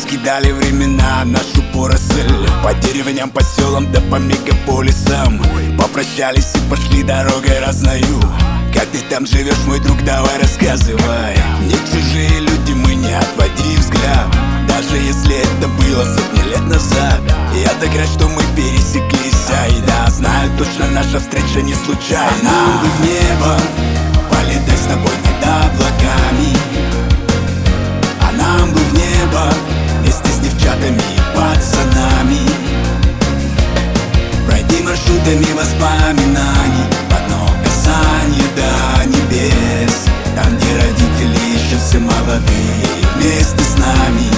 раскидали времена нашу поросль. По деревням, по селам, да по мегаполисам. Попрощались и пошли дорогой разною. Как ты там живешь, мой друг, давай рассказывай. Не чужие люди, мы, не отводи взгляд. Даже если это было сотни лет назад. Я так рад, что мы пересеклись. И да, знаю точно, наша встреча не случайна. А нам бы в небо полетать с тобой над облаками. А нам бы в небо вместе с девчатами и пацанами. Пройди маршрутами воспоминаний в одно касание до небес. Там, где родители еще все молодые, вместе с нами.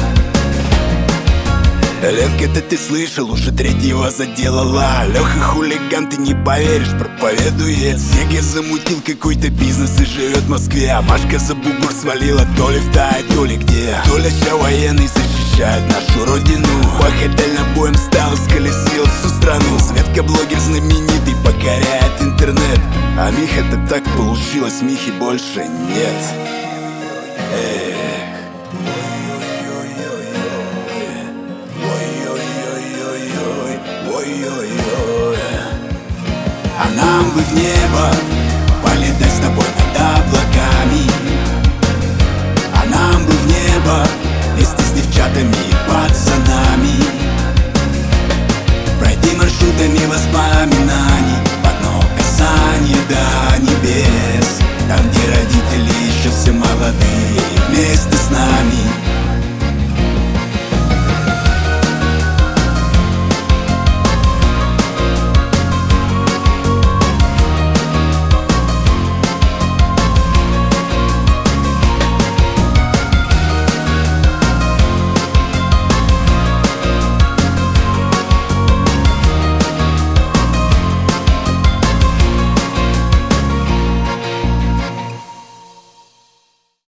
Ленка-то ты слышал, уже третьего заделала. Леха хулиган, ты не поверишь, проповедует. Снеге замутил какой-то бизнес и живет в Москве. А Машка за бугор свалила, то ли в Тае, то ли где. Толя ща военный защищает нашу родину. Пахать дальнобоем стал, сколесил всю страну. Светка блогер знаменитый, покоряет интернет. А Миха-то так получилось, Михи больше нет. А нам бы в небо